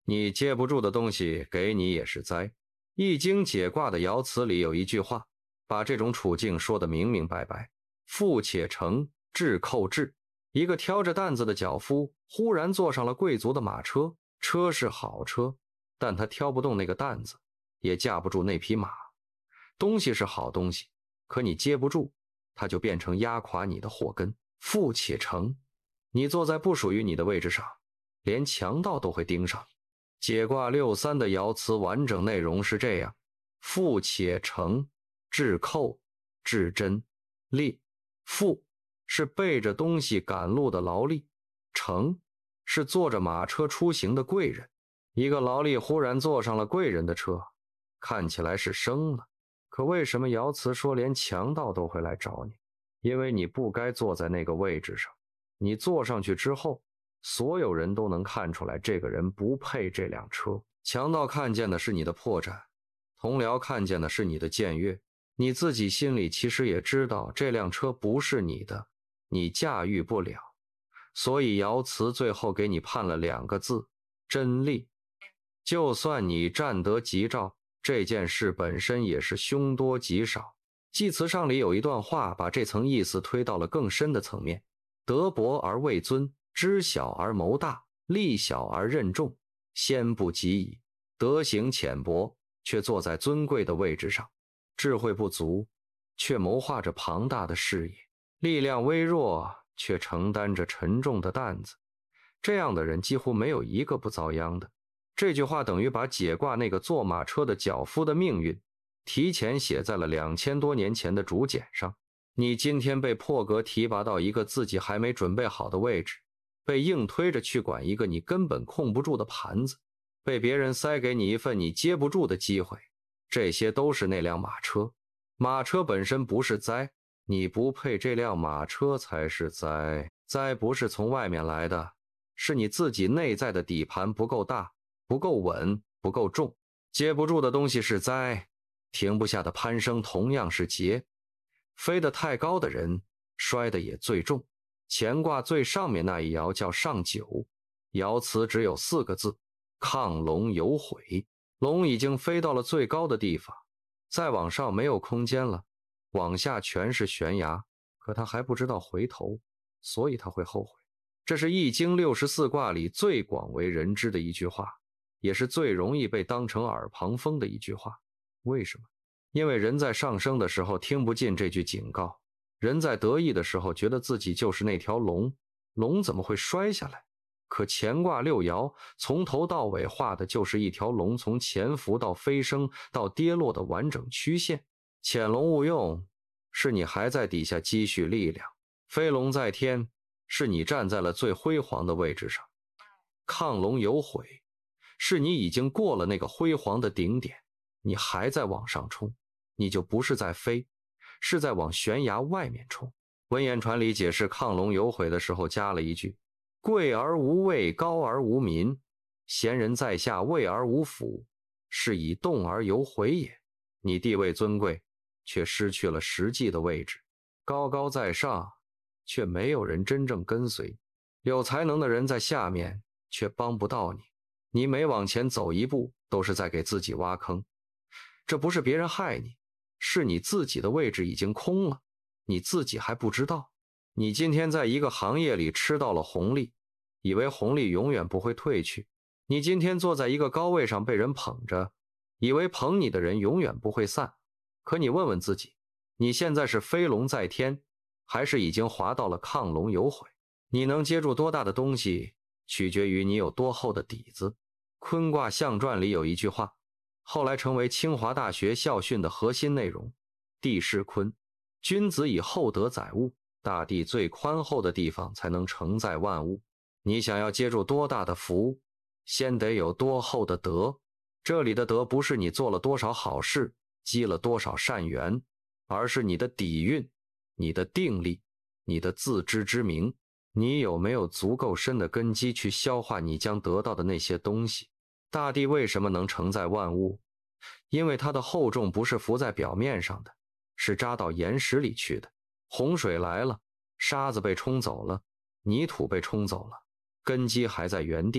你接不住的东西给你也是灾。易经解卦的爻辞里有一句话，把这种处境说得明明白白。富且成，智寇至。一个挑着担子的脚夫忽然坐上了贵族的马车，车是好车，但他挑不动那个担子，也架不住那匹马。东西是好东西，可你接不住，它就变成压垮你的祸根。富且成，你坐在不属于你的位置上，连强盗都会盯上你。解卦63的爻辞完整内容是这样：富且成，至寇，至真，利。富是背着东西赶路的劳力，成是坐着马车出行的贵人。一个劳力忽然坐上了贵人的车，看起来是升了，可为什么爻辞说连强盗都会来找你？因为你不该坐在那个位置上，你坐上去之后，所有人都能看出来这个人不配这辆车。强盗看见的是你的破绽，同僚看见的是你的僭越，你自己心里其实也知道这辆车不是你的，你驾驭不了。所以爻辞最后给你判了2个字：真利。就算你占得吉兆，这件事本身也是凶多吉少。祭辞上里有一段话，把这层意思推到了更深的层面：德薄而位尊，知小而谋大，力小而任重，先不及矣。德行浅薄，却坐在尊贵的位置上；智慧不足，却谋划着庞大的事业；力量微弱，却承担着沉重的担子。这样的人几乎没有一个不遭殃的。这句话等于把解卦那个坐马车的脚夫的命运提前写在了2000多年前的竹简上。你今天被破格提拔到一个自己还没准备好的位置，被硬推着去管一个你根本控不住的盘子，被别人塞给你一份你接不住的机会，这些都是那辆马车。马车本身不是灾，你不配这辆马车才是灾。灾不是从外面来的，是你自己内在的底盘不够大，不够稳，不够重。接不住的东西是灾，停不下的攀升同样是劫。飞得太高的人摔得也最重。乾卦最上面那一爻叫上九，爻辞只有4个字：亢龙有悔。龙已经飞到了最高的地方，再往上没有空间了，往下全是悬崖，可他还不知道回头，所以他会后悔。这是易经64卦里最广为人知的一句话，也是最容易被当成耳旁风的一句话。为什么？因为人在上升的时候听不进这句警告，人在得意的时候觉得自己就是那条龙，龙怎么会摔下来？可乾卦6爻从头到尾画的就是一条龙从潜伏到飞升到跌落的完整曲线。潜龙勿用，是你还在底下积蓄力量；飞龙在天，是你站在了最辉煌的位置上。亢龙有悔，是你已经过了那个辉煌的顶点，你还在往上冲，你就不是在飞，是在往悬崖外面冲。文言传里解释亢龙有悔的时候加了一句：贵而无位，高而无民，贤人在下，位而无辅，是以动而有悔也。你地位尊贵，却失去了实际的位置，高高在上，却没有人真正跟随，有才能的人在下面，却帮不到你。你每往前走一步，都是在给自己挖坑。这不是别人害你，是你自己的位置已经空了，你自己还不知道。你今天在一个行业里吃到了红利，以为红利永远不会退去。你今天坐在一个高位上被人捧着，以为捧你的人永远不会散。可你问问自己，你现在是飞龙在天，还是已经滑到了亢龙有悔？你能接住多大的东西，取决于你有多厚的底子。坤卦象传里有一句话，后来成为清华大学校训的核心内容：地势坤，君子以厚德载物。大地最宽厚的地方才能承载万物。你想要接住多大的福，先得有多厚的德。这里的德不是你做了多少好事，积了多少善缘，而是你的底蕴，你的定力，你的自知之明。你有没有足够深的根基去消化你将得到的那些东西？大地为什么能承载万物？因为它的厚重不是浮在表面上的，是扎到岩石里去的。洪水来了，沙子被冲走了，泥土被冲走了，根基还在原地。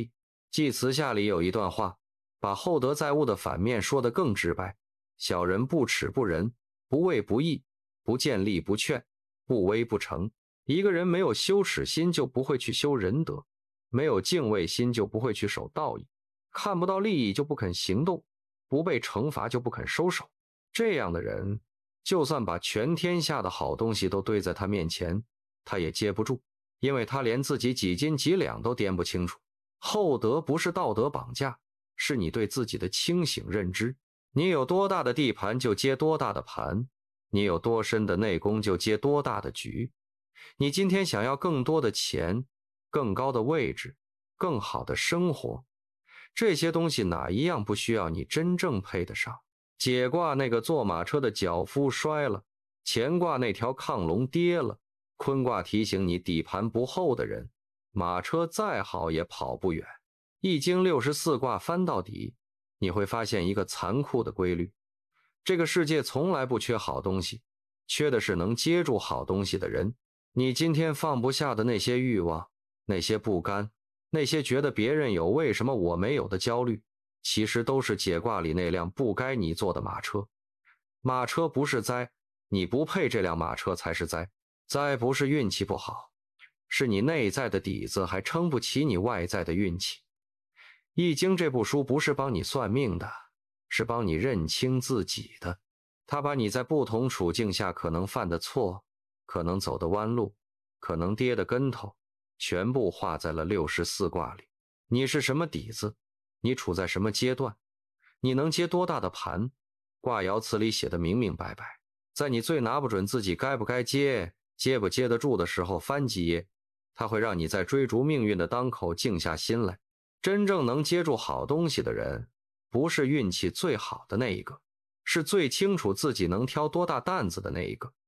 祭词下里有一段话，把厚德载物的反面说得更直白：小人不耻不仁，不畏不义，不见利不劝，不威不成。一个人没有羞耻心，就不会去修仁德；没有敬畏心，就不会去守道义；看不到利益就不肯行动，不被惩罚就不肯收手。这样的人，就算把全天下的好东西都堆在他面前，他也接不住，因为他连自己几斤几两都掂不清楚。厚德不是道德绑架，是你对自己的清醒认知。你有多大的地盘就接多大的盘，你有多深的内功就接多大的局。你今天想要更多的钱，更高的位置，更好的生活，这些东西哪一样不需要你真正配得上？解卦那个坐马车的脚夫摔了，乾卦那条亢龙跌了，坤卦提醒你底盘不厚的人，马车再好也跑不远。易经64卦翻到底，你会发现一个残酷的规律：这个世界从来不缺好东西，缺的是能接住好东西的人。你今天放不下的那些欲望，那些不甘，那些觉得别人有为什么我没有的焦虑，其实都是解卦里那辆不该你坐的马车。马车不是灾，你不配这辆马车才是灾。灾不是运气不好，是你内在的底子还撑不起你外在的运气。易经这部书不是帮你算命的，是帮你认清自己的。它把你在不同处境下可能犯的错，可能走的弯路，可能跌的跟头，全部画在了64卦里。你是什么底子，你处在什么阶段，你能接多大的盘，卦爻辞里写的明明白白。在你最拿不准自己该不该接，接不接得住的时候翻几页，它会让你在追逐命运的当口静下心来。真正能接住好东西的人，不是运气最好的那一个，是最清楚自己能挑多大担子的那一个。